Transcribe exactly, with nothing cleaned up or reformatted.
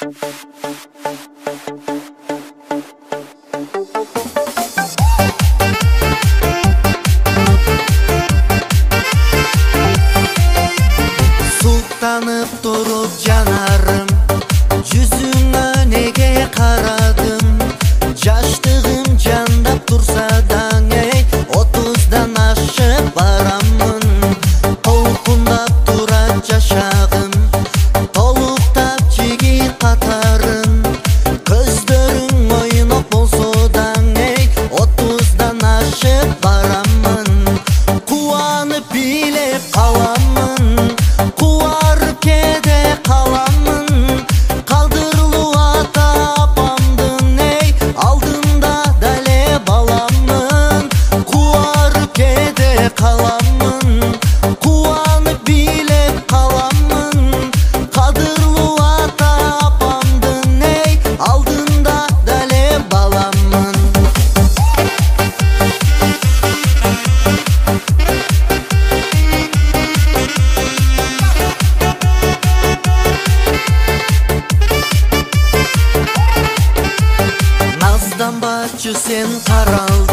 Suqtanıp durup janarım, yüzüңө неге карадым? Жаштыгым жандап турса даң, эй, отуздан ашып барамын. Толкундап турат жашагым, толуктап жигит катарын. Көздөрүң ойнок болсо даң, эй, отуздан ашып барамын. Кубанып бийлеп каламын, кубарып кете каламын. Калдырылуу ата апамдын, эй, алдында дале баламын. Кубарып кете каламын, кубанып бийлеп каламын. Калдырылуу ата апамдын, эй, алдында дале баламын. Назданбачы сен карал